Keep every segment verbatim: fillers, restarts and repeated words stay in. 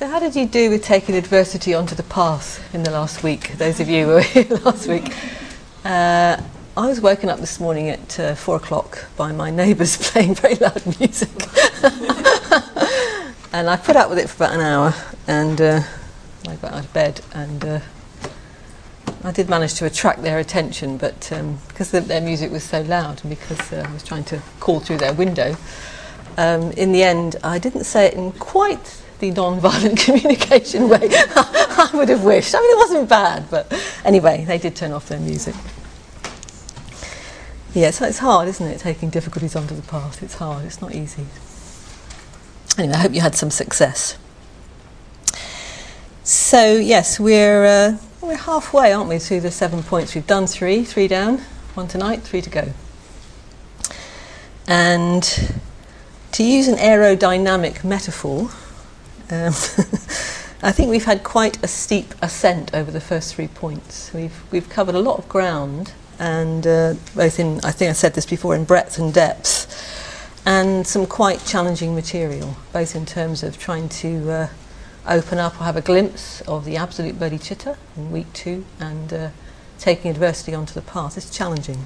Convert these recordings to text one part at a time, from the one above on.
So how did you do with taking adversity onto the path in the last week, those of you who were here last week? Uh, I was woken up this morning at uh, four o'clock by my neighbours playing very loud music. And I put up with it for about an hour, and uh, I got out of bed, and uh, I did manage to attract their attention, but um, because the, their music was so loud, and because uh, I was trying to call through their window, um, in the end I didn't say it in quite the non-violent communication way I would have wished. I mean, it wasn't bad, but anyway, they did turn off their music. Yeah, so it's hard, isn't it, taking difficulties onto the path? It's hard, it's not easy. Anyway, I hope you had some success. So, yes, we're uh, we're halfway, aren't we, through the seven points. We've done three, three down, one tonight, three to go. And to use an aerodynamic metaphor, um, I think we've had quite a steep ascent over the first three points. We've we've covered a lot of ground, and uh, both in, I think I said this before, in breadth and depth, and some quite challenging material, both in terms of trying to uh, open up or have a glimpse of the absolute bodhicitta in week two, and uh, taking adversity onto the path. It's challenging.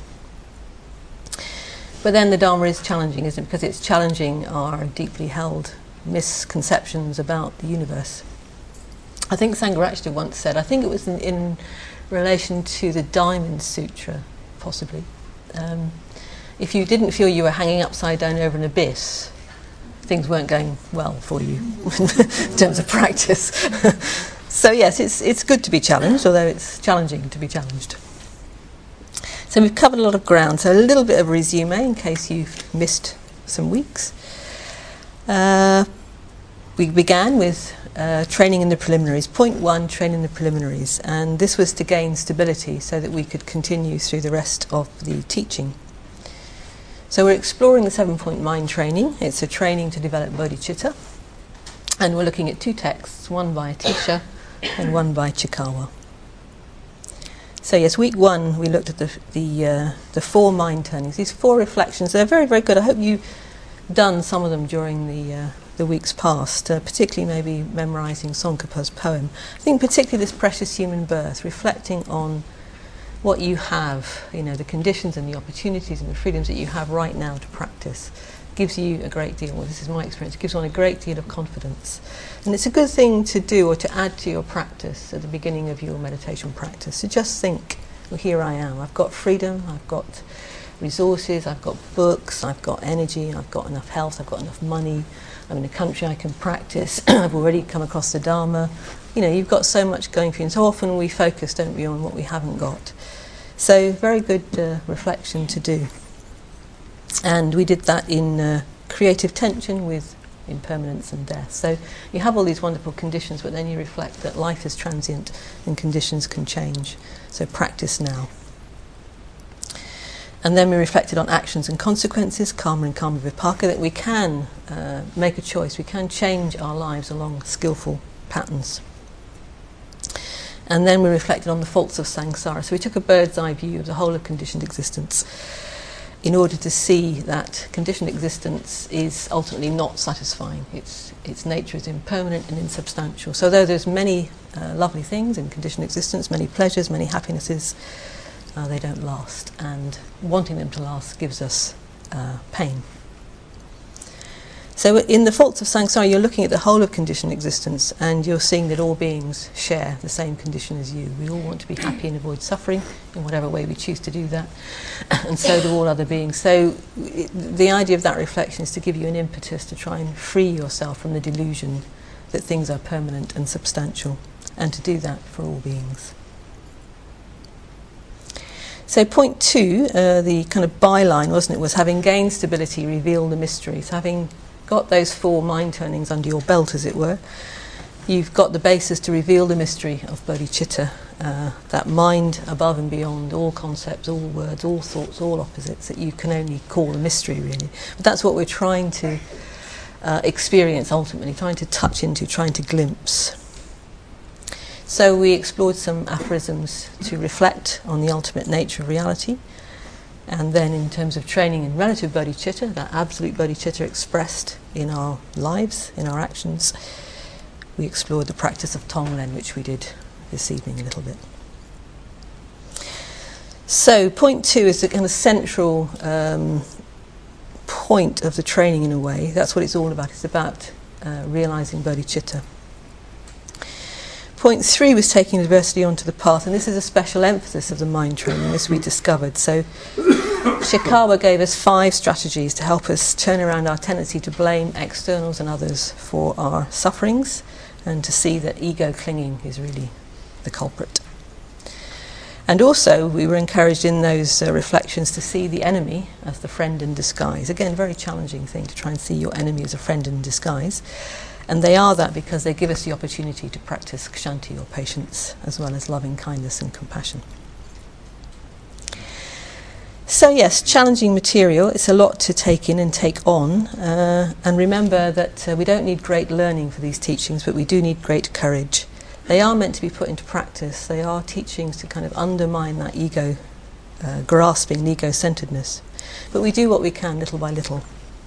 But then the Dharma is challenging, isn't it? Because it's challenging our deeply held misconceptions about the universe. I think Sangharakshita once said, I think it was in, in relation to the Diamond Sutra, possibly, um, if you didn't feel you were hanging upside down over an abyss, things weren't going well for you in terms of practice. So yes, it's it's good to be challenged, although it's challenging to be challenged. So we've covered a lot of ground, so a little bit of resume in case you've missed some weeks. Uh, we began with uh, training in the preliminaries. Point one, training in the preliminaries, and this was to gain stability so that we could continue through the rest of the teaching. So we're exploring the seven-point mind training. It's a training to develop bodhicitta, and we're looking at two texts, one by Atisha and one by Chikawa. So yes, week one we looked at the the, uh, the four mind turnings. These four reflections, they're very, very good. I hope you've done some of them during the uh, the weeks past, uh, particularly maybe memorising Tsongkhapa's poem. I think particularly this precious human birth, reflecting on what you have, you know, the conditions and the opportunities and the freedoms that you have right now to practice, gives you a great deal, well, this is my experience, it gives one a great deal of confidence. And it's a good thing to do or to add to your practice at the beginning of your meditation practice. So just think, well, here I am, I've got freedom, I've got resources, I've got books, I've got energy, I've got enough health, I've got enough money, I'm in a country I can practice, I've already come across the Dharma. You know, you've got so much going for you, and so often we focus, don't we, on what we haven't got. So very good uh, reflection to do. And we did that in uh, creative tension with impermanence and death. So you have all these wonderful conditions, but then you reflect that life is transient and conditions can change. So practice now. And then we reflected on actions and consequences, karma and karma vipaka, that we can uh, make a choice, we can change our lives along skillful patterns. And then we reflected on the faults of samsara. So we took a bird's eye view of the whole of conditioned existence in order to see that conditioned existence is ultimately not satisfying. Its its nature is impermanent and insubstantial. So though there's many uh, lovely things in conditioned existence, many pleasures, many happinesses, uh, they don't last. And wanting them to last gives us uh, pain. So in the faults of samsara, you're looking at the whole of conditioned existence, and you're seeing that all beings share the same condition as you. We all want to be happy and avoid suffering in whatever way we choose to do that, and so do all other beings. So it, the idea of that reflection is to give you an impetus to try and free yourself from the delusion that things are permanent and substantial, and to do that for all beings. So point two, uh, the kind of byline, wasn't it, was having gained stability, reveal the mystery. So having got those four mind turnings under your belt, as it were, you've got the basis to reveal the mystery of bodhicitta, uh, that mind above and beyond all concepts, all words, all thoughts, all opposites, that you can only call a mystery, really. But that's what we're trying to uh, experience ultimately, trying to touch into, trying to glimpse. So we explored some aphorisms to reflect on the ultimate nature of reality. And then in terms of training in relative bodhicitta, that absolute bodhicitta expressed in our lives, in our actions, we explored the practice of Tonglen, which we did this evening a little bit. So point two is the kind of central um, point of the training in a way. That's what it's all about. It's about uh, realising bodhicitta. Point three was taking diversity onto the path, and this is a special emphasis of the mind training, as we discovered. So Ishikawa gave us five strategies to help us turn around our tendency to blame externals and others for our sufferings, and to see that ego clinging is really the culprit. And also we were encouraged in those uh, reflections to see the enemy as the friend in disguise. Again, a very challenging thing to try and see your enemy as a friend in disguise. And they are that because they give us the opportunity to practice kshanti, or patience, as well as loving kindness and compassion. So yes, challenging material. It's a lot to take in and take on. Uh, and remember that uh, we don't need great learning for these teachings, but we do need great courage. They are meant to be put into practice. They are teachings to kind of undermine that ego, uh, grasping, and ego-centeredness. But we do what we can little by little.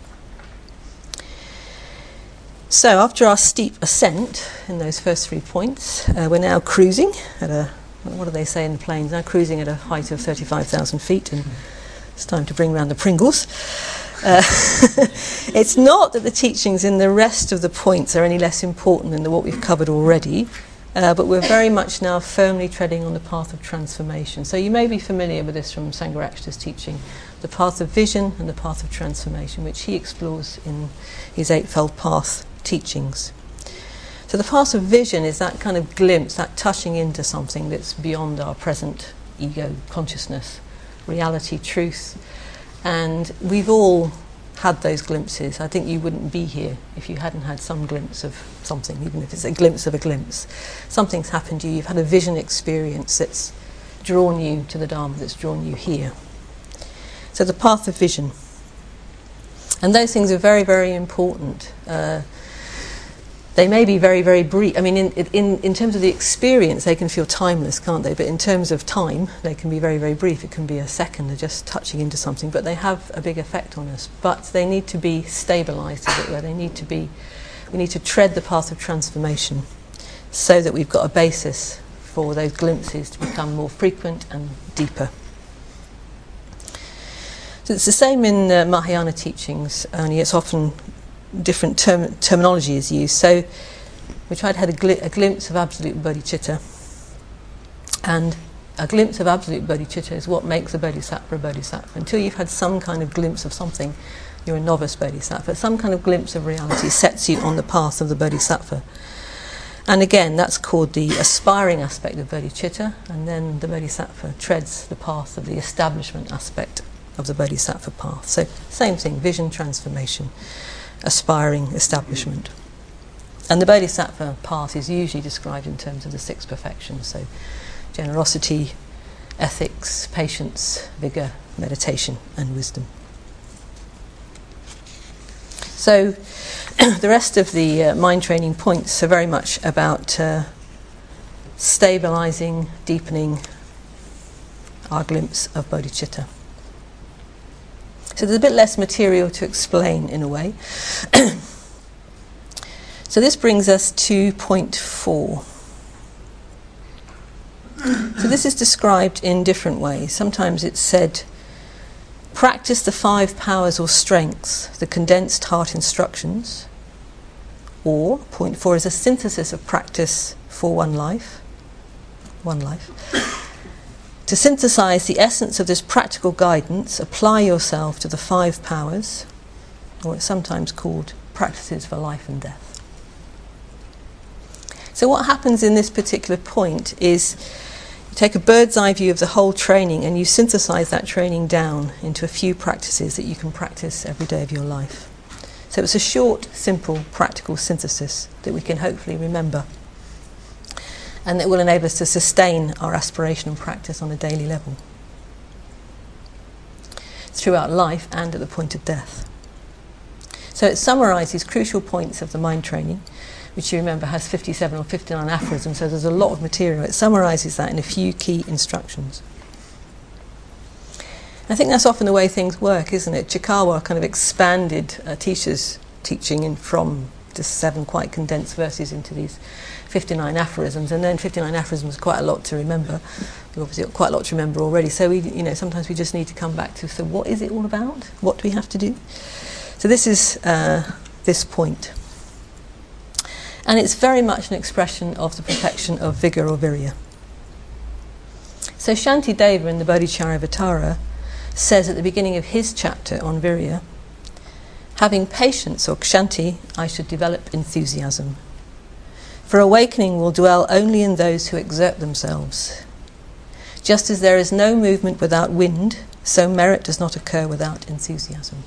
So after our steep ascent in those first three points, uh, we're now cruising at a, what do they say in the planes, now cruising at a height of thirty-five thousand feet, and it's time to bring round the Pringles. Uh, it's not that the teachings in the rest of the points are any less important than the, what we've covered already, uh, but we're very much now firmly treading on the path of transformation. So you may be familiar with this from Sangharakshita's teaching, the path of vision and the path of transformation, which he explores in his Eightfold Path teachings. So the path of vision is that kind of glimpse, that touching into something that's beyond our present ego consciousness, reality, truth. And we've all had those glimpses. I think you wouldn't be here if you hadn't had some glimpse of something, even if it's a glimpse of a glimpse. Something's happened to you, you've had a vision experience that's drawn you to the Dharma, that's drawn you here. So the path of vision. And those things are very, very important. Uh, They may be very, very brief. I mean, in, in, in terms of the experience, they can feel timeless, can't they? But in terms of time, they can be very, very brief. It can be a second, they're just touching into something. But they have a big effect on us. But they need to be stabilised, as it were. They need to be, we need to tread the path of transformation so that we've got a basis for those glimpses to become more frequent and deeper. So it's the same in uh, Mahayana teachings, only it's often different term terminology is used. So we tried to have a, gl a glimpse of absolute bodhicitta, and a glimpse of absolute bodhicitta is what makes a bodhisattva a bodhisattva. Until you've had some kind of glimpse of something, you're a novice bodhisattva. Some kind of glimpse of reality sets you on the path of the bodhisattva. And again, that's called the aspiring aspect of bodhicitta, and then the bodhisattva treads the path of the establishment aspect of the bodhisattva path. So same thing, vision, transformation, aspiring, establishment. And the bodhisattva path is usually described in terms of the six perfections, so generosity, ethics, patience, vigour, meditation and wisdom. So the rest of the uh, mind training points are very much about uh, stabilising, deepening our glimpse of bodhicitta. So there's a bit less material to explain in a way. So this brings us to point four. So this is described in different ways. Sometimes it's said, practice the five powers or strengths, the condensed heart instructions. Or, point four is a synthesis of practice for one life. One life. To synthesize the essence of this practical guidance, apply yourself to the five powers, or it's sometimes called practices for life and death. So what happens in this particular point is you take a bird's eye view of the whole training and you synthesize that training down into a few practices that you can practice every day of your life. So it's a short, simple, practical synthesis that we can hopefully remember, and that will enable us to sustain our aspiration and practice on a daily level throughout life and at the point of death. So it summarises crucial points of the mind training, which you remember has fifty-seven or fifty-nine aphorisms, so there's a lot of material. It summarises that in a few key instructions. I think that's often the way things work, isn't it? Chikawa kind of expanded uh, Tisha's teaching in, from just seven quite condensed verses into these fifty-nine aphorisms, and then fifty-nine aphorisms is quite a lot to remember. We've obviously got quite a lot to remember already, so we, you know, sometimes we just need to come back to, so what is it all about? What do we have to do? So this is uh, this point. And it's very much an expression of the perfection of vigour or virya. So Shantideva in the Bodhicharyavatara says at the beginning of his chapter on virya, having patience or kshanti, I should develop enthusiasm. For awakening will dwell only in those who exert themselves. Just as there is no movement without wind, so merit does not occur without enthusiasm.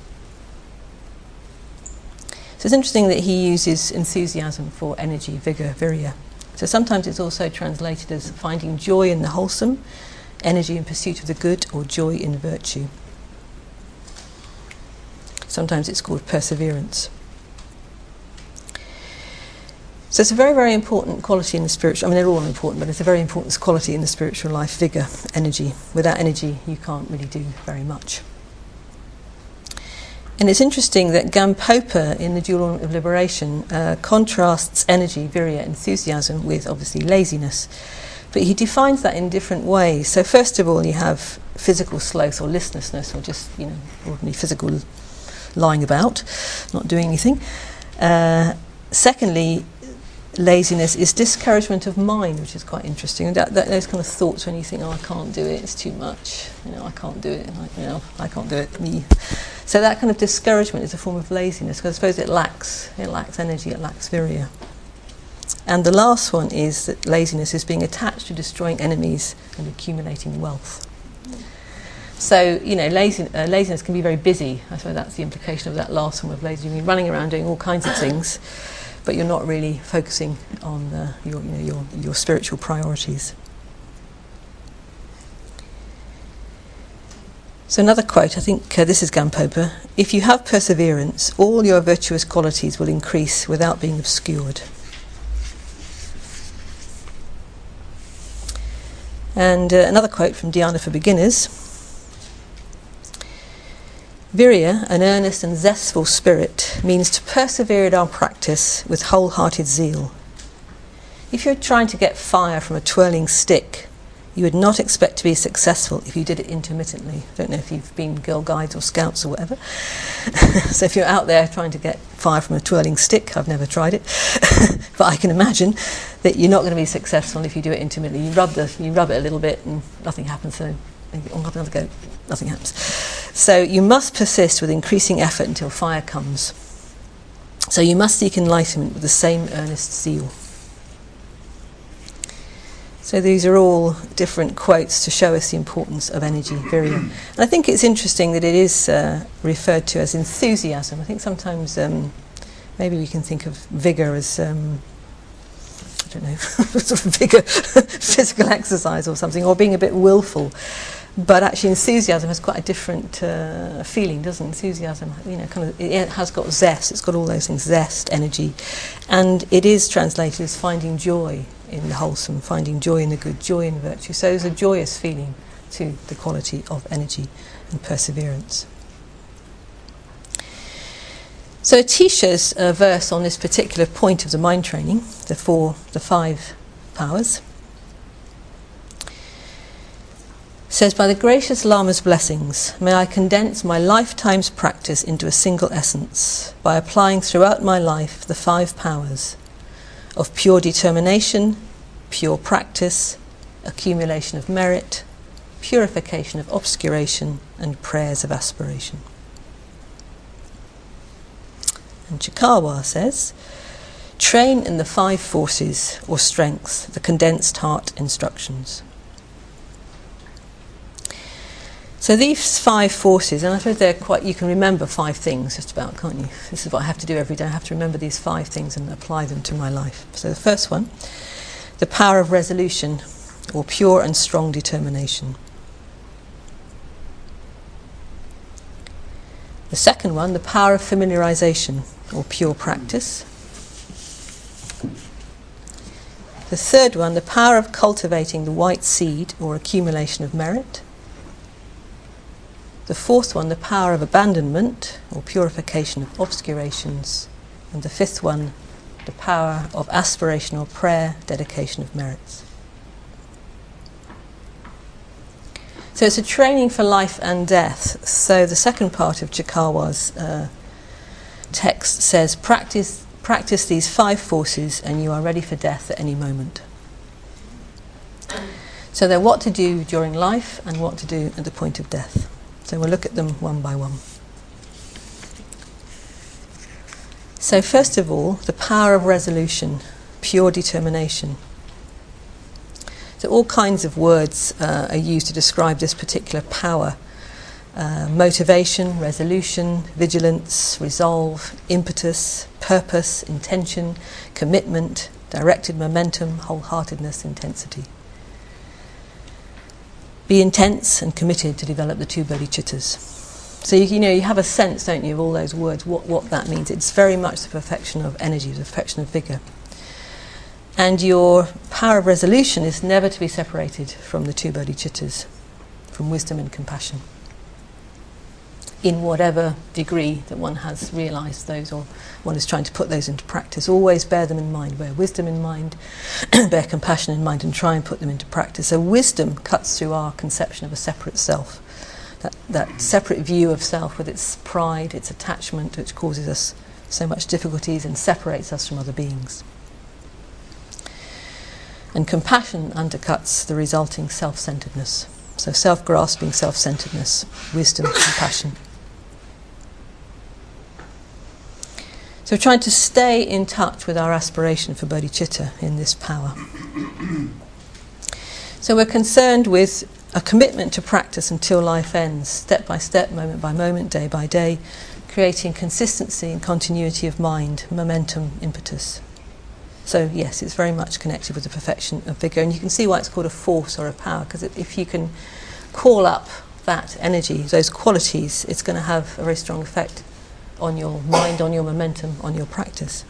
So it's interesting that he uses enthusiasm for energy, vigour, virya. So sometimes it's also translated as finding joy in the wholesome, energy in pursuit of the good, or joy in virtue. Sometimes it's called perseverance. So it's a very, very important quality in the spiritual, I mean they're all important, but it's a very important quality in the spiritual life, vigour, energy. Without energy you can't really do very much. And it's interesting that Gampopa in the Dual Ornament of Liberation uh, contrasts energy, virya, enthusiasm with obviously laziness. But he defines that in different ways. So first of all you have physical sloth or listlessness, or just, you know, ordinary physical lying about, not doing anything. Uh, secondly, laziness is discouragement of mind, which is quite interesting. And that, that, those kind of thoughts when you think, oh, I can't do it, it's too much, you know, I can't do it, I, you know, I can't do it, me. So that kind of discouragement is a form of laziness, because I suppose it lacks, it lacks energy, it lacks virya. And the last one is that laziness is being attached to destroying enemies and accumulating wealth. So, you know, lazy, uh, laziness can be very busy. I suppose that's the implication of that last one of laziness. You're running around doing all kinds of things, but you're not really focusing on uh, your, you know, your, your spiritual priorities. So another quote, I think uh, this is Gampopa. If you have perseverance, all your virtuous qualities will increase without being obscured. And uh, another quote from Dhyana for Beginners. Virya, an earnest and zestful spirit, means to persevere in our practice with wholehearted zeal. If you're trying to get fire from a twirling stick, you would not expect to be successful if you did it intermittently. I don't know if you've been Girl Guides or Scouts or whatever. So if you're out there trying to get fire from a twirling stick, I've never tried it, but I can imagine that you're not going to be successful if you do it intermittently. You rub, the, you rub it a little bit and nothing happens, so maybe I'll have another go, nothing happens. So you must persist with increasing effort until fire comes. So you must seek enlightenment with the same earnest zeal. So these are all different quotes to show us the importance of energy, virya. And I think it's interesting that it is uh, referred to as enthusiasm. I think sometimes um, maybe we can think of vigour as, um, I don't know, sort of vigour, physical exercise or something, or being a bit willful. But actually enthusiasm has quite a different uh, feeling, doesn't it? Enthusiasm, you know, kind of, it has got zest, it's got all those things, zest, energy. And it is translated as finding joy in the wholesome, finding joy in the good, joy in virtue. So there's a joyous feeling to the quality of energy and perseverance. So Atisha's uh, verse on this particular point of the mind training, the four, the five powers, says, by the gracious Lama's blessings, may I condense my lifetime's practice into a single essence by applying throughout my life the five powers of pure determination, pure practice, accumulation of merit, purification of obscuration, and prayers of aspiration. And Chikawa says, train in the five forces or strengths, the condensed heart instructions. So these five forces, and I suppose they're quite, you can remember five things just about, can't you? This is what I have to do every day. I have to remember these five things and apply them to my life. So the first one, the power of resolution, or pure and strong determination. The second one, the power of familiarization, or pure practice. The third one, the power of cultivating the white seed, or accumulation of merit. The fourth one, the power of abandonment, or purification of obscurations. And the fifth one, the power of aspirational prayer, dedication of merits. So it's a training for life and death. So the second part of Chikawa's uh, text says, practice, practice these five forces and you are ready for death at any moment. So they're what to do during life and what to do at the point of death. So we'll look at them one by one. So first of all, the power of resolution, pure determination. So all kinds of words uh, are used to describe this particular power. Uh, motivation, resolution, vigilance, resolve, impetus, purpose, intention, commitment, directed momentum, wholeheartedness, intensity. Be intense and committed to develop the two bodhicittas. So you, you know, you have a sense, don't you, of all those words, what, what that means. It's very much the perfection of energy, the perfection of vigour. And your power of resolution is never to be separated from the two bodhicittas, from wisdom and compassion, in whatever degree that one has realised those or one is trying to put those into practice. Always bear them in mind, bear wisdom in mind, bear compassion in mind, and try and put them into practice. So wisdom cuts through our conception of a separate self, that, that separate view of self with its pride, its attachment, which causes us so much difficulties and separates us from other beings. And compassion undercuts the resulting self-centeredness. So self-grasping, self-centeredness, wisdom, compassion. So we're trying to stay in touch with our aspiration for bodhicitta in this power. So we're concerned with a commitment to practice until life ends, step by step, moment by moment, day by day, creating consistency and continuity of mind, momentum, impetus. So yes, it's very much connected with the perfection of vigour, and you can see why it's called a force or a power, because if you can call up that energy, those qualities, it's going to have a very strong effect on your mind, on your momentum, on your practice.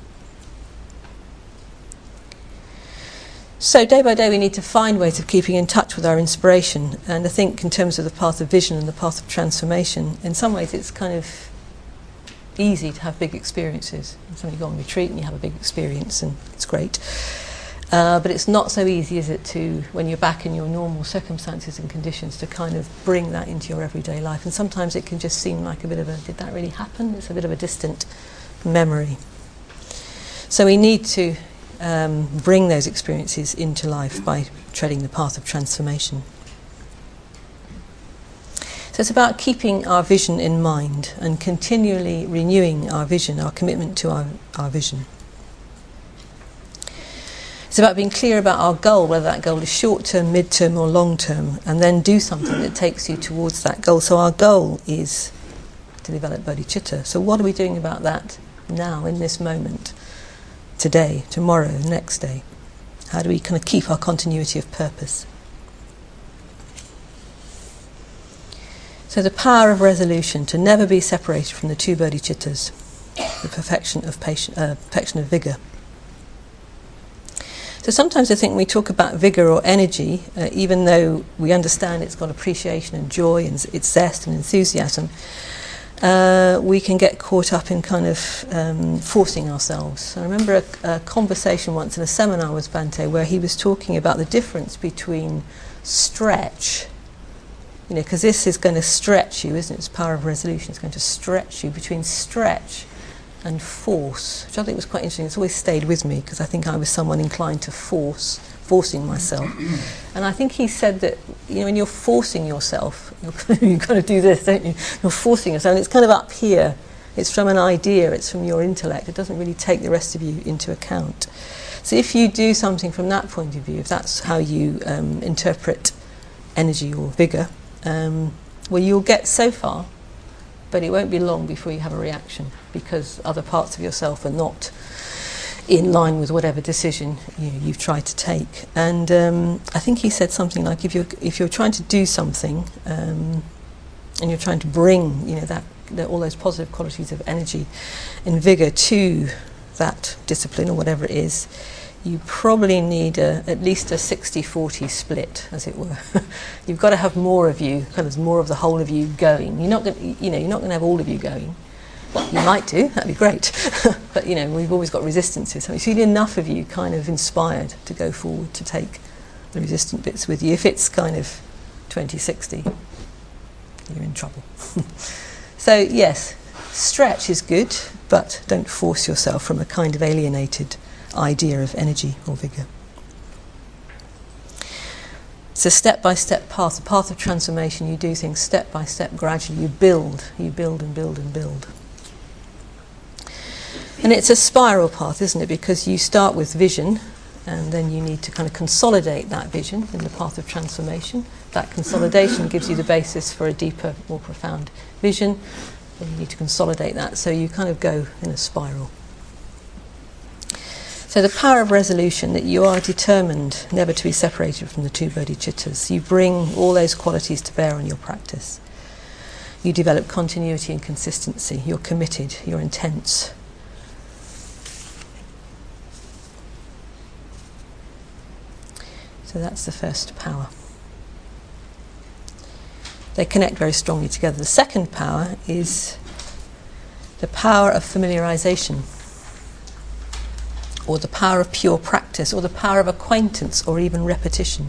So day by day we need to find ways of keeping in touch with our inspiration, and I think in terms of the path of vision and the path of transformation, in some ways it's kind of easy to have big experiences. Sometimes you go on retreat and you have a big experience and it's great. Uh, but it's not so easy, is it, to, when you're back in your normal circumstances and conditions, to kind of bring that into your everyday life. And sometimes it can just seem like a bit of a, did that really happen? It's a bit of a distant memory. So we need to um, bring those experiences into life by treading the path of transformation. So it's about keeping our vision in mind and continually renewing our vision, our commitment to our, our vision. It's about being clear about our goal, whether that goal is short-term, mid-term or long-term, and then do something that takes you towards that goal. So our goal is to develop bodhicitta. So what are we doing about that now, in this moment, today, tomorrow, next day? How do we kind of keep our continuity of purpose? So the power of resolution, to never be separated from the two bodhicittas, the perfection of patient, uh, perfection of vigour. So sometimes I think when we talk about vigour or energy, uh, even though we understand it's got appreciation and joy and it's zest and enthusiasm, uh, we can get caught up in kind of um, forcing ourselves. I remember a, a conversation once in a seminar with Bhante where he was talking about the difference between stretch, you know, because this is going to stretch you, isn't it? It's power of resolution. It's going to stretch you, between stretch and force, which I think was quite interesting. It's always stayed with me because I think I was someone inclined to force, forcing myself. And I think he said that, you know, when you're forcing yourself, you're, you've got to do this, don't you? You're forcing yourself, and it's kind of up here. It's from an idea, it's from your intellect. It doesn't really take the rest of you into account. So if you do something from that point of view, if that's how you um, interpret energy or vigour, um, well, you'll get so far, but it won't be long before you have a reaction because other parts of yourself are not in line with whatever decision you know, you've tried to take. And um, I think he said something like, if you're if you're trying to do something um, and you're trying to bring you know that, that all those positive qualities of energy and vigour to that discipline or whatever it is, you probably need a, at least a sixty forty split, as it were. You've got to have more of you, kind of more of the whole of you going. You're not going, you know, you're not going to have all of you going, Well, you might do, that'd be great. But, you know, we've always got resistances. So you see enough of you kind of inspired to go forward, to take the resistant bits with you. If it's kind of twenty sixty, you're in trouble. So, yes, stretch is good, but don't force yourself from a kind of alienated idea of energy or vigour. It's a step-by-step path, a path of transformation. You do things step by step, gradually. You build, you build and build and build. And it's a spiral path, isn't it? Because you start with vision, and then you need to kind of consolidate that vision in the path of transformation. That consolidation gives you the basis for a deeper, more profound vision, and you need to consolidate that, so you kind of go in a spiral. So the power of resolution, that you are determined never to be separated from the two bodhicittas. You bring all those qualities to bear on your practice. You develop continuity and consistency. You're committed, you're intense. So that's the first power. They connect very strongly together. The second power is the power of familiarization, or the power of pure practice, or the power of acquaintance, or even repetition.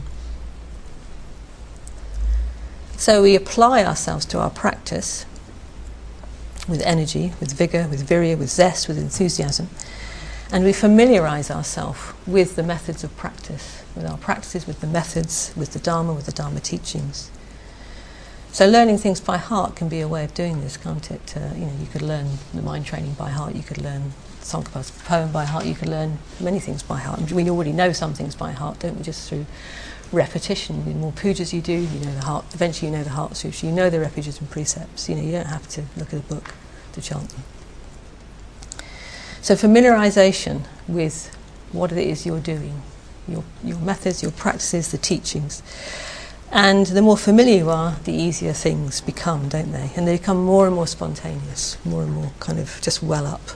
So we apply ourselves to our practice with energy, with vigour, with virya, with zest, with enthusiasm, and we familiarise ourselves with the methods of practice, with our practices, with the methods, with the Dharma, with the Dharma teachings. So learning things by heart can be a way of doing this, can't it? Uh, you know, you could learn the mind training by heart, you could learn Tsongkhapa's poem by heart, you could learn many things by heart. We already know some things by heart, don't we, just through repetition. The more pujas you do, you know the heart, eventually you know the heart sutra, you know the refuges and precepts. You know, you don't have to look at a book to chant them. So familiarization with what it is you're doing, your your methods, your practices, the teachings. And the more familiar you are, the easier things become, don't they? And they become more and more spontaneous, more and more kind of just well up.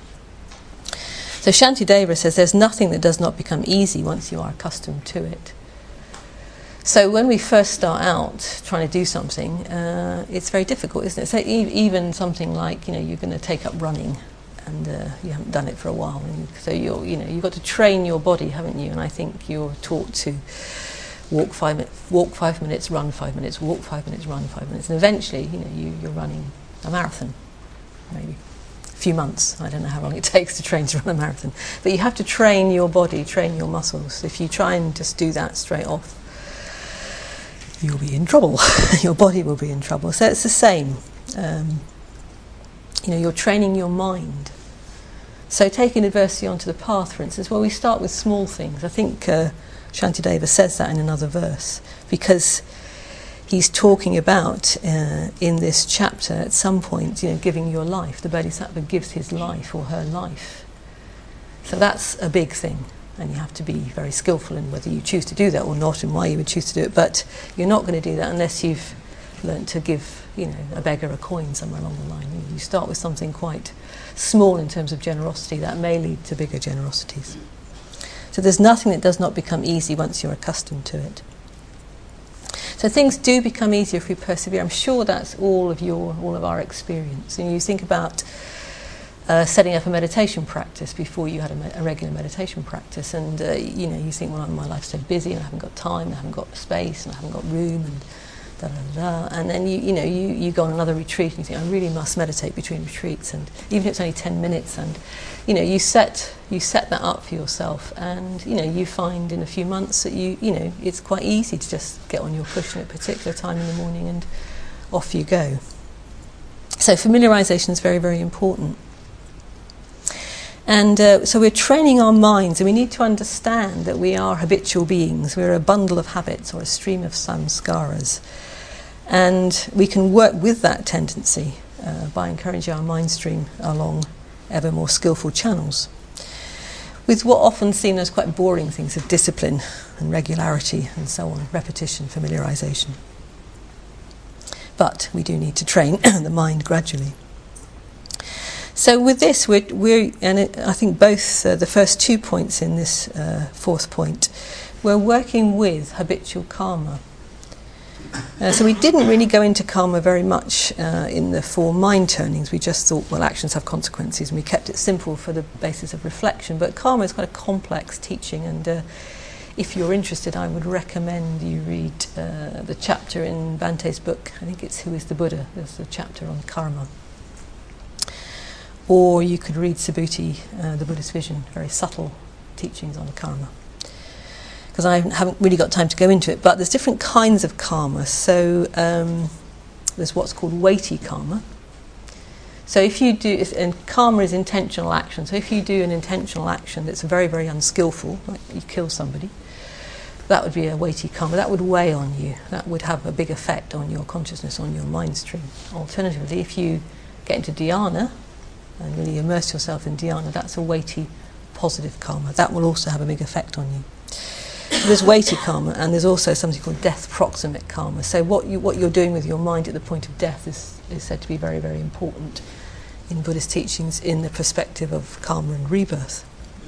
So Shantideva says there's nothing that does not become easy once you are accustomed to it. So when we first start out trying to do something, uh, it's very difficult, isn't it? So e- even something like, you know, you're going to take up running, and uh, you haven't done it for a while, and you, so you're, you know, you've got to train your body, haven't you? And I think you're taught to walk five minutes, walk five minutes, run five minutes, walk five minutes, run five minutes, and eventually, you know, you, you're running a marathon, maybe a few months. I don't know how long it takes to train to run a marathon, but you have to train your body, train your muscles. If you try and just do that straight off, you'll be in trouble. Your body will be in trouble. So it's the same. Um, you know, you're training your mind. So taking adversity onto the path, for instance, well, we start with small things. I think uh, Shantideva says that in another verse, because he's talking about uh, in this chapter at some point, you know, giving your life. The Bodhisattva gives his life or her life. So that's a big thing, and you have to be very skillful in whether you choose to do that or not, and why you would choose to do it. But you're not going to do that unless you've learnt to give, you know, a beggar a coin somewhere along the line. You, you start with something quite small in terms of generosity. That may lead to bigger generosities. So there's nothing that does not become easy once you're accustomed to it. So things do become easier if we persevere. I'm sure that's all of your, all of our experience. And you think about uh, setting up a meditation practice before you had a, me- a regular meditation practice, and uh, you know, you think, well, my life's so busy, and I haven't got time, and I haven't got space, and I haven't got room, and da da da. And then you, you know, you, you go on another retreat, and you think, I really must meditate between retreats, and even if it's only ten minutes, and you know, you set you set that up for yourself, and you know, you find in a few months that you you know, it's quite easy to just get on your cushion at a particular time in the morning, and off you go. So familiarization is very, very important. And uh, so we're training our minds, and we need to understand that we are habitual beings. We're a bundle of habits, or a stream of samskaras. And we can work with that tendency uh, by encouraging our mind stream along ever more skillful channels, with what often seen as quite boring things of discipline and regularity and so on, repetition, familiarization. But we do need to train the mind gradually. So with this, we're, we're and it, I think both uh, the first two points in this uh, fourth point, we're working with habitual karma. Uh, so we didn't really go into karma very much uh, in the four mind turnings. We just thought, well, actions have consequences, and we kept it simple for the basis of reflection. But karma is quite a complex teaching, and uh, if you're interested, I would recommend you read uh, the chapter in Bante's book. I think it's Who is the Buddha? There's a chapter on karma. Or you could read Subhuti, uh, The Buddhist Vision, very subtle teachings on karma. Because I haven't really got time to go into it, but there's different kinds of karma. So um, there's what's called weighty karma. So if you do, and karma is intentional action. So if you do an intentional action that's very, very unskillful, like you kill somebody, that would be a weighty karma. That would weigh on you. That would have a big effect on your consciousness, on your mind stream. Alternatively, if you get into dhyana and really immerse yourself in dhyana, that's a weighty, positive karma. That will also have a big effect on you. So there's weighty karma, and there's also something called death proximate karma. So what you what you're doing with your mind at the point of death is, is said to be very, very important in Buddhist teachings in the perspective of karma and rebirth.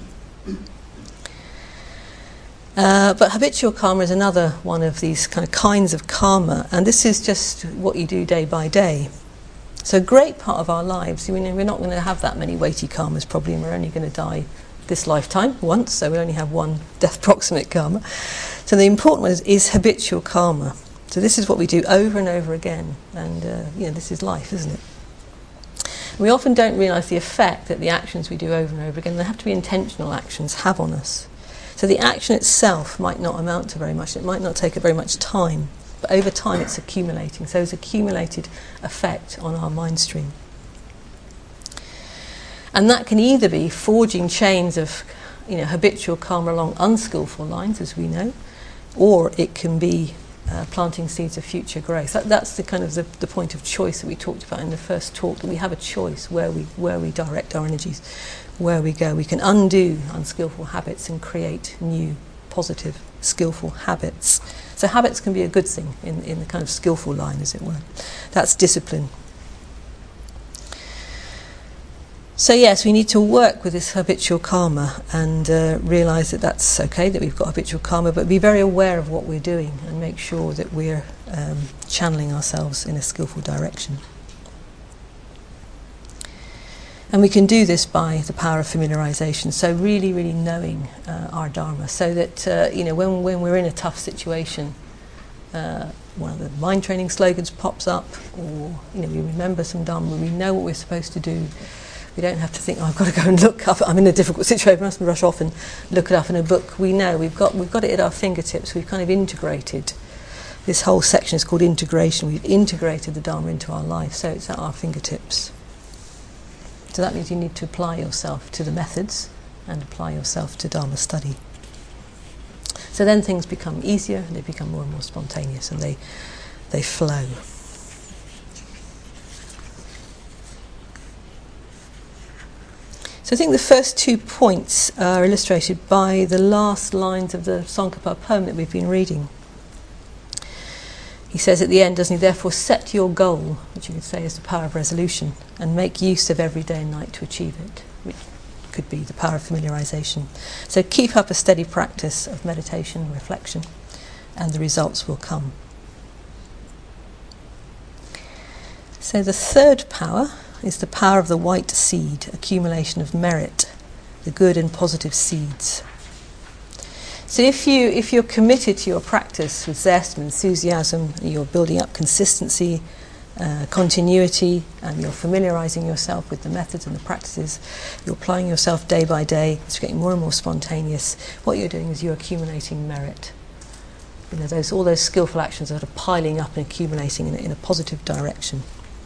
Uh, but habitual karma is another one of these kind of kinds of karma, and this is just what you do day by day. So a great part of our lives, I mean, we're not going to have that many weighty karmas probably, and we're only going to die this lifetime once, so we only have one death proximate karma. So the important one is, is habitual karma. So this is what we do over and over again, and uh, you know, this is life, isn't it? We often don't realise the effect that the actions we do over and over again, they have to be intentional actions, have on us. So the action itself might not amount to very much, it might not take up very much time, but over time it's accumulating, so it's accumulated effect on our mind stream. And that can either be forging chains of, you know, habitual karma along unskillful lines, as we know, or it can be uh, planting seeds of future growth. That, that's the kind of the, the point of choice that we talked about in the first talk, that we have a choice where we where we direct our energies, where we go. We can undo unskillful habits and create new, positive, skillful habits. So habits can be a good thing in, in the kind of skillful line, as it were. That's discipline. So yes, we need to work with this habitual karma and uh, realise that that's okay, that we've got habitual karma, but be very aware of what we're doing and make sure that we're um, channeling ourselves in a skillful direction. And we can do this by the power of familiarisation, so really, really knowing uh, our Dharma, so that uh, you know, when, when we're in a tough situation, uh, one of the mind training slogans pops up, or you know, we remember some Dharma, we know what we're supposed to do. We don't have to think, oh, I've got to go and look up, I'm in a difficult situation, I must rush off and look it up in a book. We know, we've got we've got it at our fingertips, we've kind of integrated. This whole section is called integration. We've integrated the Dharma into our life, so it's at our fingertips. So that means you need to apply yourself to the methods and apply yourself to Dharma study. So then things become easier, and they become more and more spontaneous, and they they flow. So I think the first two points are illustrated by the last lines of the Tsongkhapa poem that we've been reading. He says at the end, doesn't he, therefore set your goal, which you could say is the power of resolution, and make use of every day and night to achieve it, which could be the power of familiarisation. So keep up a steady practice of meditation and reflection, and the results will come. So the third power is the power of the white seed, accumulation of merit, the good and positive seeds. So if you if you're committed to your practice with zest and enthusiasm, you're building up consistency, uh, continuity, and you're familiarising yourself with the methods and the practices, you're applying yourself day by day, it's getting more and more spontaneous, what you're doing is you're accumulating merit. You know, those all those skillful actions are sort of piling up and accumulating in, in a positive direction.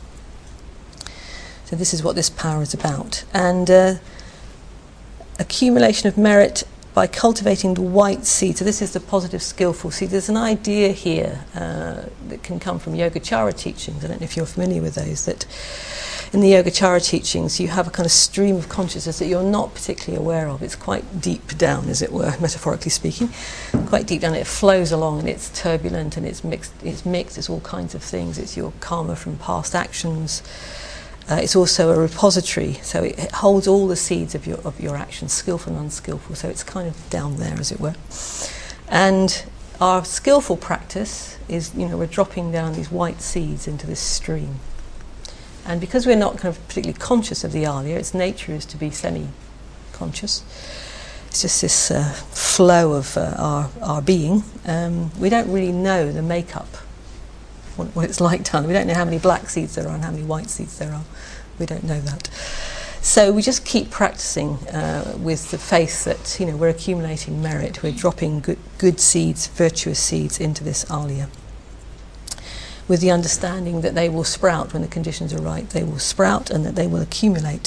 So this is what this power is about. And uh, accumulation of merit by cultivating the white seed. So this is the positive, skillful seed. There's an idea here uh, that can come from Yogacara teachings. I don't know if you're familiar with those, that in the Yogacara teachings you have a kind of stream of consciousness that you're not particularly aware of. It's quite deep down, as it were, metaphorically speaking. Quite deep down, it flows along and it's turbulent and it's mixed, it's mixed, it's all kinds of things. It's your karma from past actions. Uh, it's also a repository, so it, it holds all the seeds of your of your actions, skillful and unskillful. So it's kind of down there, as it were. And our skillful practice is, you know, we're dropping down these white seeds into this stream. And because we're not kind of particularly conscious of the alaya, its nature is to be semi-conscious. It's just this uh, flow of uh, our, our being. Um, we don't really know the makeup, what, what it's like down there. We don't know how many black seeds there are and how many white seeds there are. We don't know that. So we just keep practicing uh, with the faith that, you know, we're accumulating merit, we're dropping good, good seeds, virtuous seeds into this alaya, with the understanding that they will sprout when the conditions are right. They will sprout and that they will accumulate.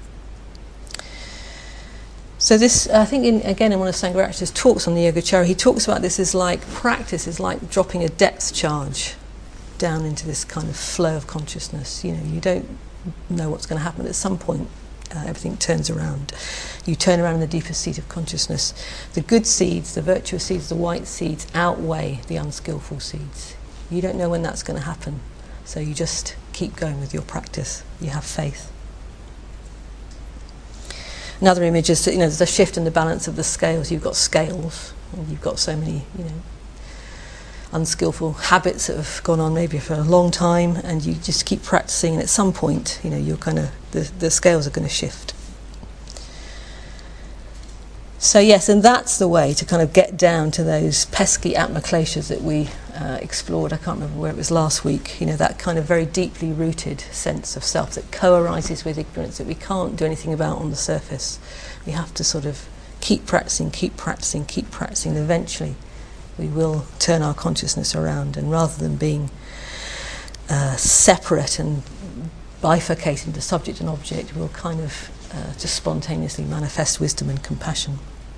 So this, I think, in, again, in one of Sangharakshita's talks on the Yogacara, he talks about this as like practice is like dropping a depth charge down into this kind of flow of consciousness. You know, you don't know what's going to happen. At some point, uh, everything turns around. You turn around in the deepest seat of consciousness. The good seeds, the virtuous seeds, the white seeds outweigh the unskillful seeds. You don't know when that's going to happen, so you just keep going with your practice. You have faith. Another image is that, you know, there's a shift in the balance of the scales. You've got scales, and you've got so many, you know, unskillful habits that have gone on maybe for a long time, and you just keep practicing, and at some point, you know, you're kind of the, the scales are going to shift. So yes, and that's the way to kind of get down to those pesky atma-kleshas that we uh, explored. I can't remember where it was last week. You know, that kind of very deeply rooted sense of self that co-arises with ignorance that we can't do anything about on the surface. We have to sort of keep practicing, keep practicing, keep practicing, and eventually we will turn our consciousness around, and rather than being uh, separate and bifurcated into subject and object, we'll kind of uh, just spontaneously manifest wisdom and compassion.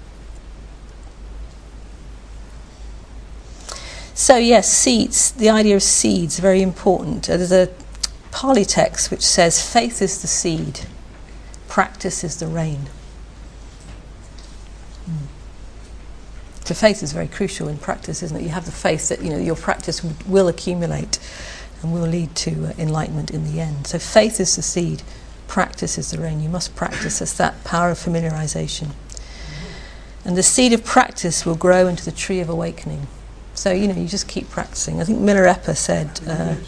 So yes, seeds, the idea of seeds, very important. Uh, there's a Pali text which says, faith is the seed, practice is the rain. Mm. So faith is very crucial in practice, isn't it? You have the faith that, you know, your practice w- will accumulate and will lead to uh, enlightenment in the end. So faith is the seed, practice is the rain. You must practice. That's that power of familiarization. And the seed of practice will grow into the tree of awakening. So, you know, you just keep practicing. I think Milarepa said... Uh,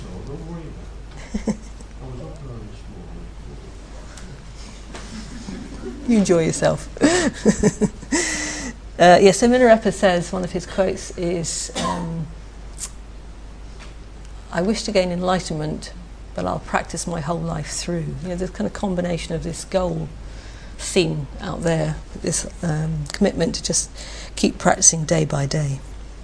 you enjoy yourself. uh, yeah, so Milarepa says, one of his quotes is, um, I wish to gain enlightenment, but I'll practice my whole life through. You know, there's kind of combination of this goal theme out there, this um, commitment to just keep practicing day by day.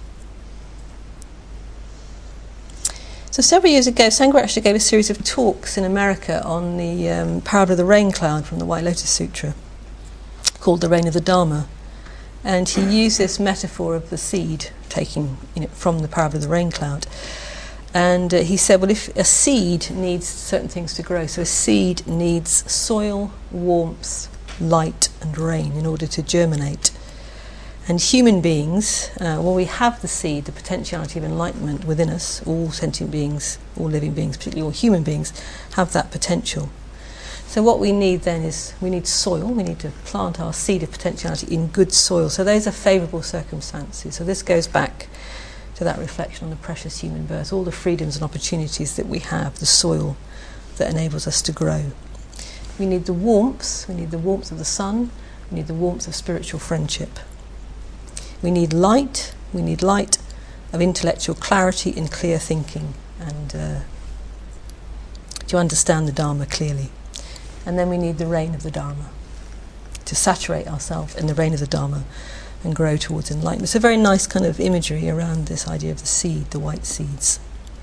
So several years ago, Sangharakshita gave a series of talks in America on the um, parable of the rain cloud from the White Lotus Sutra, called The Rain of the Dharma. And he used this metaphor of the seed, taking, you know, from the parable of the rain cloud. And uh, he said, well, if a seed needs certain things to grow, so a seed needs soil, warmth, light and rain in order to germinate. And human beings, uh, well, we have the seed, the potentiality of enlightenment within us. All sentient beings, all living beings, particularly all human beings, have that potential. So what we need then is, we need soil. We need to plant our seed of potentiality in good soil. So those are favourable circumstances. So this goes back to that reflection on the precious human birth, all the freedoms and opportunities that we have, the soil that enables us to grow. We need the warmth. We need the warmth of the sun. We need the warmth of spiritual friendship. We need light, we need light of intellectual clarity and clear thinking, and uh, to understand the Dharma clearly. And then we need the rain of the Dharma, to saturate ourselves in the rain of the Dharma and grow towards enlightenment. It's a very nice kind of imagery around this idea of the seed, the white seeds.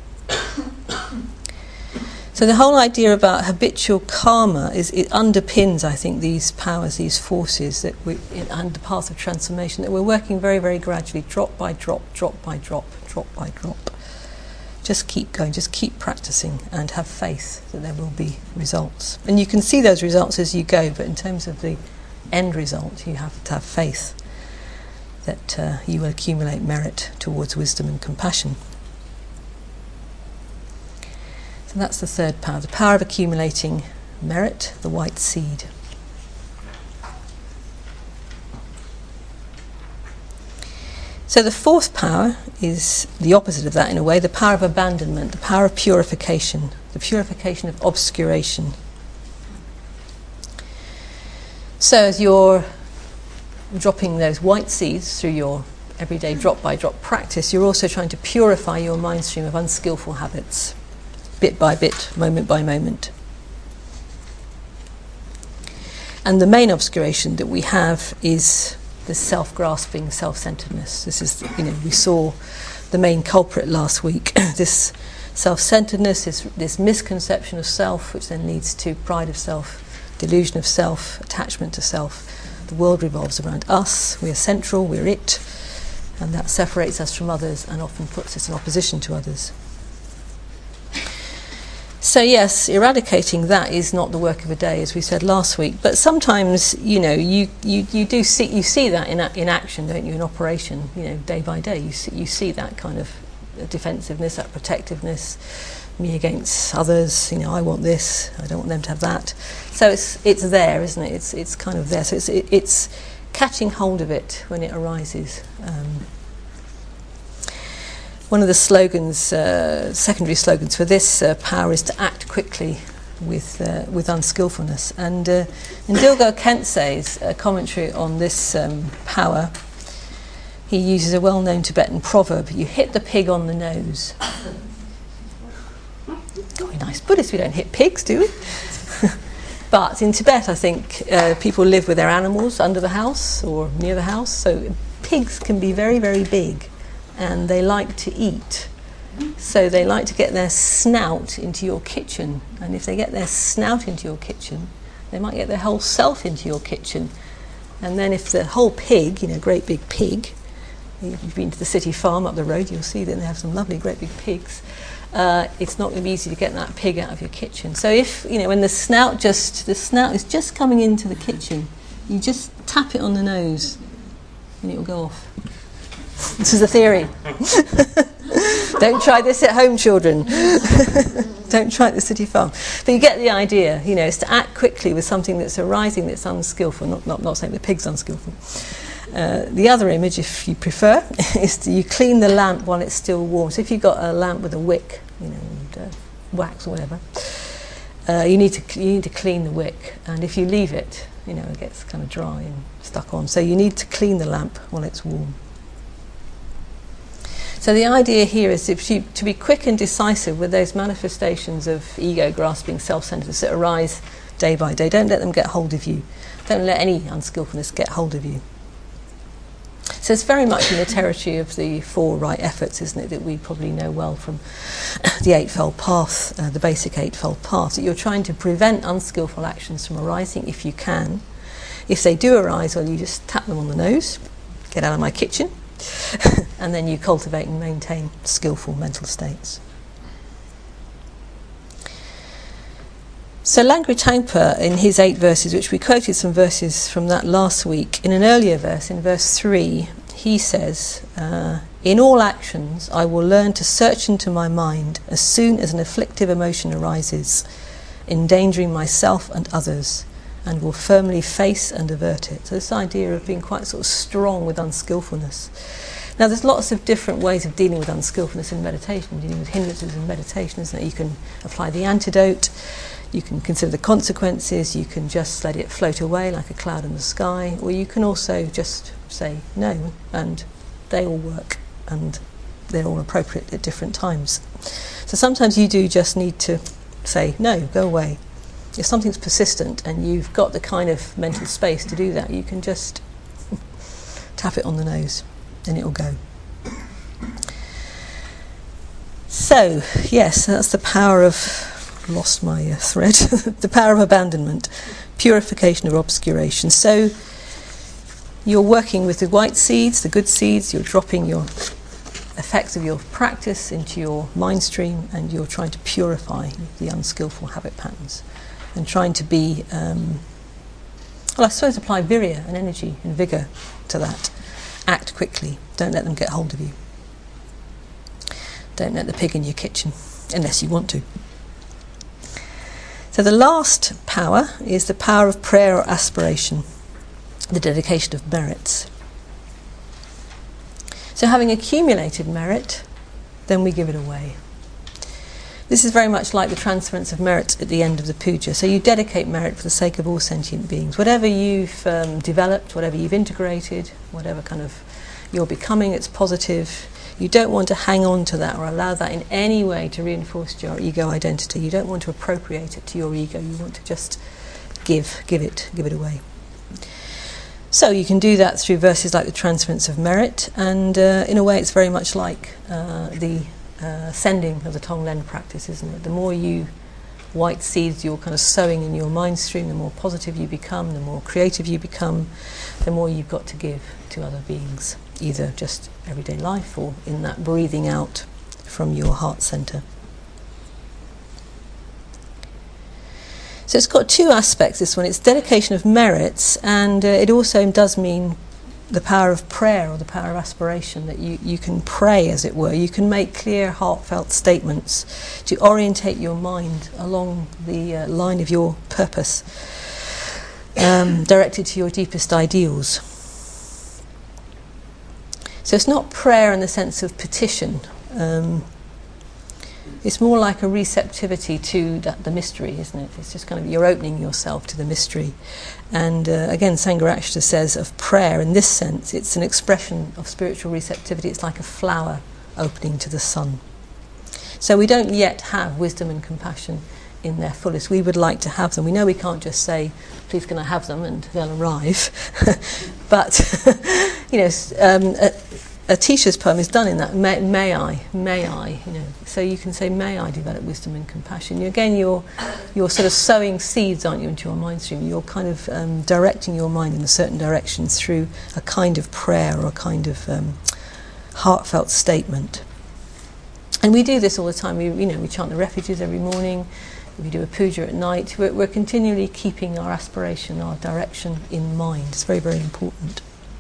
So the whole idea about habitual karma is, it underpins, I think, these powers, these forces that we, in, and the path of transformation, that we're working very, very gradually, drop by drop, drop by drop, drop by drop. Just keep going, just keep practicing, and have faith that there will be results. And you can see those results as you go, but in terms of the end result, you have to have faith that uh, you will accumulate merit towards wisdom and compassion. So that's the third power, the power of accumulating merit, the white seed. So the fourth power is the opposite of that in a way, the power of abandonment, the power of purification, the purification of obscuration. So as you're dropping those white seeds through your everyday drop-by-drop practice, you're also trying to purify your mind stream of unskillful habits, bit by bit, moment by moment. And the main obscuration that we have is the self-grasping self-centeredness. This is, you know, we saw the main culprit last week. This self-centeredness, this, this misconception of self, which then leads to pride of self, delusion of self, attachment to self. The world revolves around us. We are central, we're it, and that separates us from others and often puts us in opposition to others. So yes, eradicating that is not the work of a day, as we said last week. But sometimes, you know, you, you, you do see you see that in in action, don't you? In operation, you know, day by day, you see, you see that kind of defensiveness, that protectiveness, me against others. You know, I want this, I don't want them to have that. So it's it's there, isn't it? It's it's kind of there. So it's it, it's catching hold of it when it arises. Um, One of the slogans, uh, secondary slogans for this uh, power is to act quickly with uh, with unskillfulness. And uh, in Dilgo Khyentse's uh, commentary on this um, power, he uses a well-known Tibetan proverb: "You hit the pig on the nose." Very nice Buddhists, we don't hit pigs, do we? But in Tibet, I think uh, people live with their animals under the house or near the house, so pigs can be very, very big. And they like to eat, so they like to get their snout into your kitchen, and if they get their snout into your kitchen, they might get their whole self into your kitchen. And then if the whole pig, you know, great big pig, if you've been to the city farm up the road, you'll see that they have some lovely great big pigs. Uh, it's not going to be easy to get that pig out of your kitchen. So if, you know, when the snout just the snout is just coming into the kitchen, you just tap it on the nose and it will go off. This is a theory. Don't try this at home, children. Don't try it at the city farm. But you get the idea, you know, it's to act quickly with something that's arising that's unskillful. Not, not, not saying the pig's unskillful. Uh, the other image, if you prefer, is to you clean the lamp while it's still warm. So if you've got a lamp with a wick, you know, and, uh, wax or whatever, uh, you need to you need to clean the wick. And if you leave it, you know, it gets kind of dry and stuck on. So you need to clean the lamp while it's warm. So the idea here is if you, to be quick and decisive with those manifestations of ego grasping, self-centeredness that arise day by day. Don't let them get hold of you. Don't let any unskillfulness get hold of you. So it's very much in the territory of the four right efforts, isn't it, that we probably know well from the Eightfold Path, uh, the basic Eightfold Path, that you're trying to prevent unskillful actions from arising if you can. If they do arise, well, you just tap them on the nose, get out of my kitchen, and then you cultivate and maintain skillful mental states. So Langri Tangpa, in his eight verses, which we quoted some verses from that last week, in an earlier verse, in verse three, he says, uh, "In all actions I will learn to search into my mind as soon as an afflictive emotion arises, endangering myself and others, and will firmly face and avert it." So this idea of being quite sort of strong with unskillfulness. Now there's lots of different ways of dealing with unskillfulness in meditation, dealing with hindrances in meditation, isn't it? You can apply the antidote, you can consider the consequences, you can just let it float away like a cloud in the sky, or you can also just say no, and they all work, and they're all appropriate at different times. So sometimes you do just need to say no, go away. If something's persistent and you've got the kind of mental space to do that, you can just tap it on the nose and it'll go. So, yes, that's the power of, lost my uh, thread, the power of abandonment, purification of obscuration. So you're working with the white seeds, the good seeds, you're dropping your effects of your practice into your mind stream, and you're trying to purify the unskillful habit patterns and trying to be, um, well, I suppose apply virya and energy and vigour to that. Act quickly, don't let them get hold of you. Don't let the pig in your kitchen, unless you want to. So the last power is the power of prayer or aspiration, the dedication of merits. So having accumulated merit, then we give it away. This is very much like the transference of merit at the end of the puja. So you dedicate merit for the sake of all sentient beings. Whatever you've um, developed, whatever you've integrated, whatever kind of you're becoming, it's positive. You don't want to hang on to that or allow that in any way to reinforce your ego identity. You don't want to appropriate it to your ego. You want to just give, give it, give it away. So you can do that through verses like the transference of merit, and uh, in a way it's very much like uh, the uh, sending of the Tonglen practice, isn't it? The more you white seeds you're kind of sowing in your mind stream, the more positive you become, the more creative you become, the more you've got to give to other beings, either just everyday life or in that breathing out from your heart centre. So it's got two aspects, this one. It's dedication of merits, and uh, it also does mean the power of prayer or the power of aspiration, that you, you can pray, as it were. You can make clear, heartfelt statements to orientate your mind along the uh, line of your purpose, um, directed to your deepest ideals. So it's not prayer in the sense of petition. Um, It's more like a receptivity to that, the mystery, isn't it? It's just kind of, you're opening yourself to the mystery. And uh, again, Sangharakshita says of prayer in this sense, it's an expression of spiritual receptivity. It's like a flower opening to the sun. So we don't yet have wisdom and compassion in their fullest. We would like to have them. We know we can't just say, please can I have them, and they'll arrive. But, you know, um, a, a teacher's poem is done in that, may, may I, may I, you know. So you can say, may I develop wisdom and compassion. You, again, you're, you're sort of sowing seeds, aren't you, into your mind stream. You're kind of um, directing your mind in a certain direction through a kind of prayer or a kind of um, heartfelt statement. And we do this all the time. We, you know, we chant the refuges every morning. We do a puja at night. We're, we're continually keeping our aspiration, our direction in mind. It's very, very important.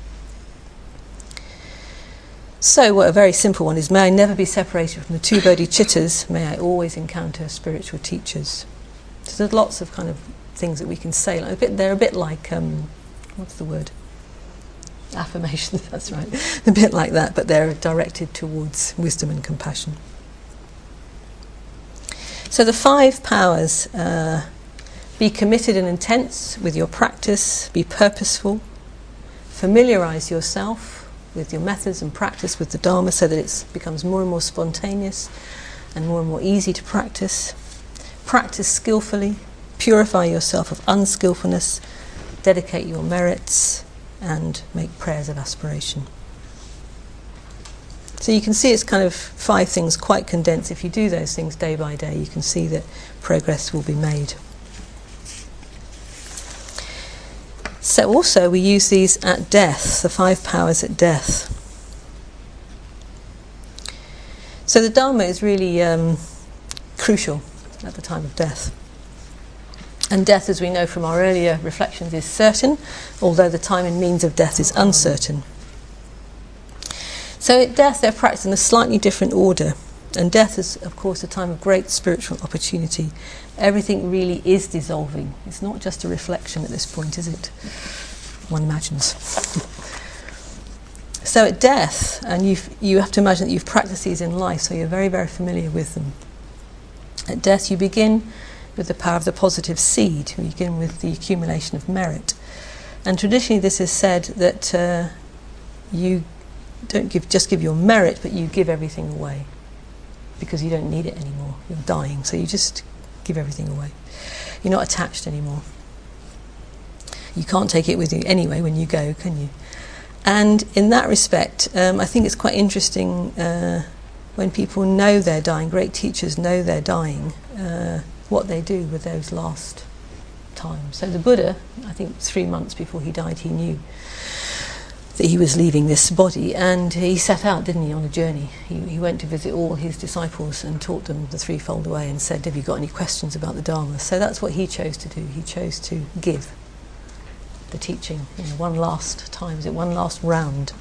So what a very simple one is, may I never be separated from the two bodhicittas, may I always encounter spiritual teachers. So there's lots of kind of things that we can say. Like a bit, they're a bit like, um, what's the word? Affirmations, that's right. A bit like that, but they're directed towards wisdom and compassion. So the five powers, uh, be committed and intense with your practice, be purposeful, familiarise yourself with your methods and practice with the Dharma so that it becomes more and more spontaneous and more and more easy to practice. Practice skillfully, purify yourself of unskillfulness, dedicate your merits, and make prayers of aspiration. So you can see it's kind of five things quite condensed. If you do those things day by day, you can see that progress will be made. So also we use these at death, the five powers at death. So the Dharma is really um, crucial at the time of death. And death, as we know from our earlier reflections, is certain, although the time and means of death is uncertain. So at death they're practiced in a slightly different order. And death is, of course, a time of great spiritual opportunity. Everything really is dissolving. It's not just a reflection at this point, is it? One imagines. So at death, and you you have to imagine that you've practiced these in life, so you're very, very familiar with them. At death you begin with the power of the positive seed. You begin with the accumulation of merit. And traditionally this is said that uh, you don't give just give your merit, but you give everything away, because you don't need it anymore. You're dying, so you just give everything away. You're not attached anymore. You can't take it with you anyway when you go, can you? And in that respect, um, I think it's quite interesting uh, when people know they're dying, great teachers know they're dying, uh, what they do with those last times. So the Buddha, I think three months before he died, he knew that he was leaving this body, and he set out, didn't he, on a journey. He, he went to visit all his disciples and taught them the threefold way and said, have you got any questions about the Dharma? So that's what he chose to do. He chose to give the teaching, you know, one last time, is it one last round.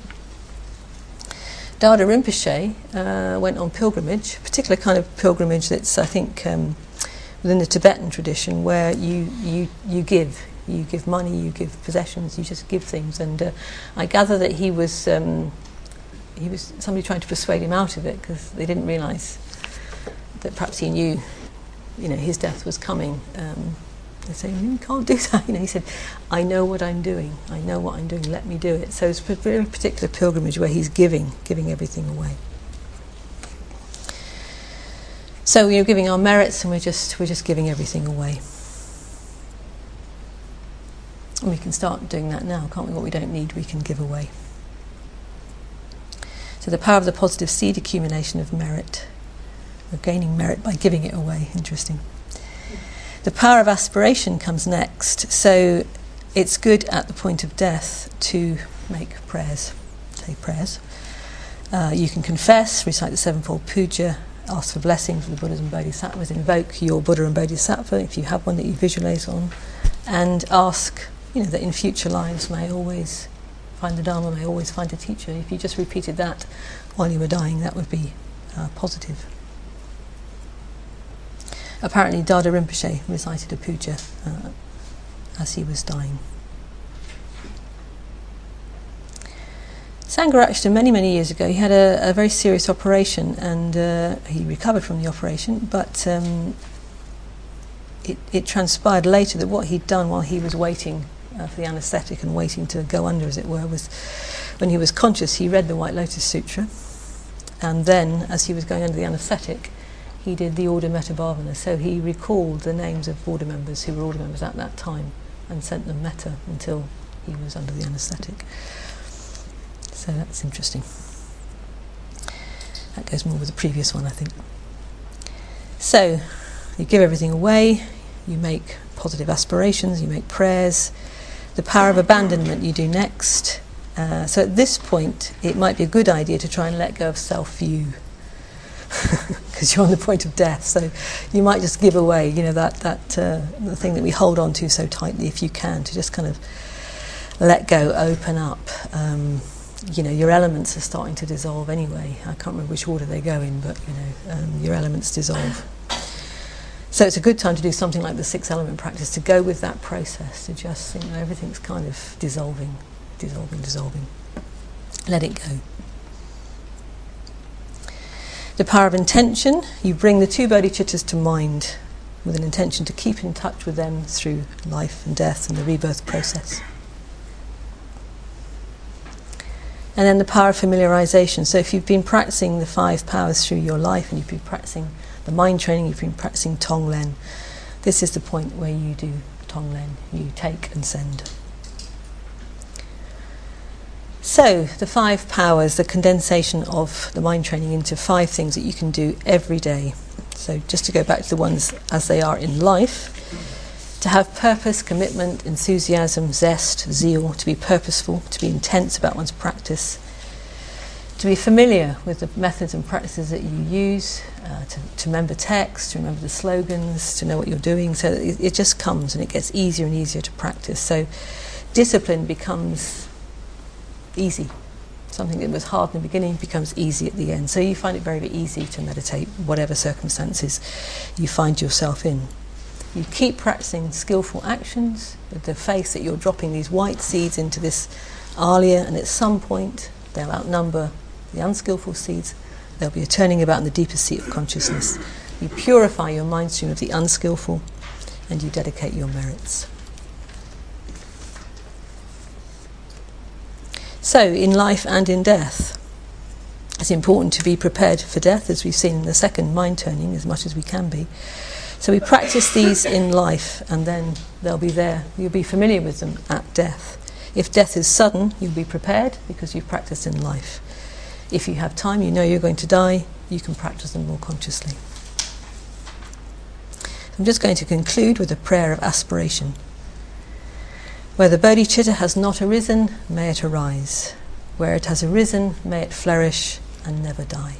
Dada Rinpoche uh, went on pilgrimage, a particular kind of pilgrimage that's, I think, um, within the Tibetan tradition, where you, you, you give. You give money, you give possessions, you just give things. And uh, I gather that he was um, he was somebody trying to persuade him out of it because they didn't realise that perhaps he knew, you know, his death was coming. Um, they say, you can't do that. You know, he said, I know what I'm doing. I know what I'm doing. Let me do it. So it's a very particular pilgrimage where he's giving, giving everything away. So we're giving our merits, and we're just we're just giving everything away. And we can start doing that now, can't we? What we don't need, we can give away. So the power of the positive seed accumulation of merit. We're gaining merit by giving it away. Interesting. The power of aspiration comes next. So it's good at the point of death to make prayers, say prayers. Uh, you can confess, recite the sevenfold puja, ask for blessings for the Buddhas and Bodhisattvas, invoke your Buddha and Bodhisattva if you have one that you visualize on, and ask, you know, that in future lives may always find the Dharma, may always find a teacher. If you just repeated that while you were dying, that would be uh, positive. Apparently Dada Rinpoche recited a puja uh, as he was dying. Sangharakshita, many, many years ago, he had a, a very serious operation, and uh, he recovered from the operation, but um, it, it transpired later that what he'd done while he was waiting uh, for the anaesthetic and waiting to go under, as it were, was when he was conscious, he read the White Lotus Sutra, and then, as he was going under the anaesthetic, he did the Order Metta-Bhavana. So he recalled the names of order members who were order members at that time and sent them metta until he was under the anaesthetic. So that's interesting. That goes more with the previous one, I think. So you give everything away, you make positive aspirations, you make prayers. The power of abandonment you do next. Uh, so at this point, it might be a good idea to try and let go of self-view, because you're on the point of death. So you might just give away, you know, that that uh, the thing that we hold on to so tightly, if you can, to just kind of let go, open up. Um, you know, your elements are starting to dissolve anyway. I can't remember which order they go in, but you know, um, your elements dissolve. So it's a good time to do something like the six element practice, to go with that process, to just think, you know, everything's kind of dissolving, dissolving, dissolving. Let it go. The power of intention. You bring the two bodhicittas to mind with an intention to keep in touch with them through life and death and the rebirth process. And then the power of familiarization. So if you've been practicing the five powers through your life, and you've been practicing the mind training, you've been practicing Tonglen, this is the point where you do Tonglen. You take and send. So the five powers, the condensation of the mind training into five things that you can do every day. So just to go back to the ones as they are in life. To have purpose, commitment, enthusiasm, zest, zeal, to be purposeful, to be intense about one's practice, to be familiar with the methods and practices that you use, uh, to, to remember text, to remember the slogans, to know what you're doing. So it, it just comes and it gets easier and easier to practice. So discipline becomes easy. Something that was hard in the beginning becomes easy at the end. So you find it very, very easy to meditate, whatever circumstances you find yourself in. You keep practicing skillful actions with the faith that you're dropping these white seeds into this alaya, and at some point they'll outnumber the unskillful seeds. There'll be a turning about in the deepest seat of consciousness. You purify your mind stream of the unskillful, and you dedicate your merits. So, in life and in death, it's important to be prepared for death, as we've seen in the second mind turning, as much as we can be. So we practice these in life, and then they'll be there. You'll be familiar with them at death. If death is sudden, you'll be prepared because you've practiced in life. If you have time, you know you're going to die, you can practice them more consciously. I'm just going to conclude with a prayer of aspiration. Where the bodhicitta has not arisen, may it arise. Where it has arisen, may it flourish and never die.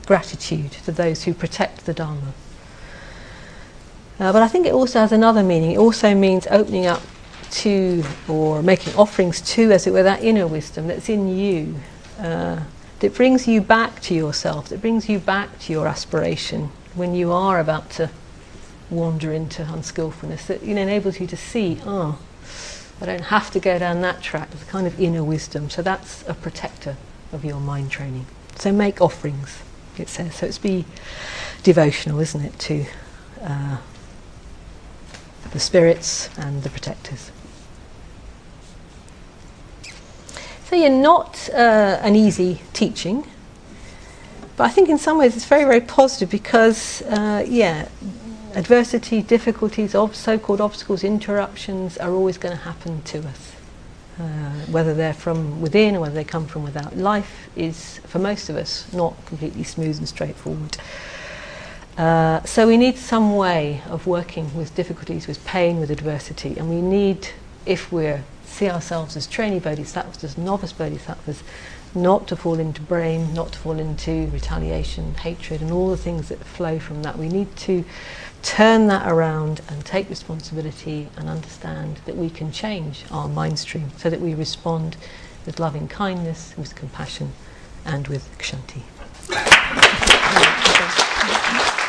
gratitude to those who protect the Dharma. Uh, but I think it also has another meaning. It also means opening up to, or making offerings to, as it were, that inner wisdom that's in you, uh, that brings you back to yourself, that brings you back to your aspiration when you are about to wander into unskillfulness, that, you know, enables you to see, oh, I don't have to go down that track. There's a kind of inner wisdom. So that's a protector of your mind training. So make offerings, it says. So it's be devotional, isn't it, to uh, the spirits and the protectors. So you're not uh, an easy teaching, but I think in some ways it's very, very positive because, uh, yeah, adversity, difficulties, ob- so-called obstacles, interruptions are always going to happen to us. Uh, whether they're from within or whether they come from without. Life is, for most of us, not completely smooth and straightforward. Uh, so we need some way of working with difficulties, with pain, with adversity, and we need, if we see ourselves as trainee bodhisattvas, as novice bodhisattvas, not to fall into blame, not to fall into retaliation, hatred, and all the things that flow from that. We need to turn that around and take responsibility and understand that we can change our mind stream so that we respond with loving kindness, with compassion, and with kshanti.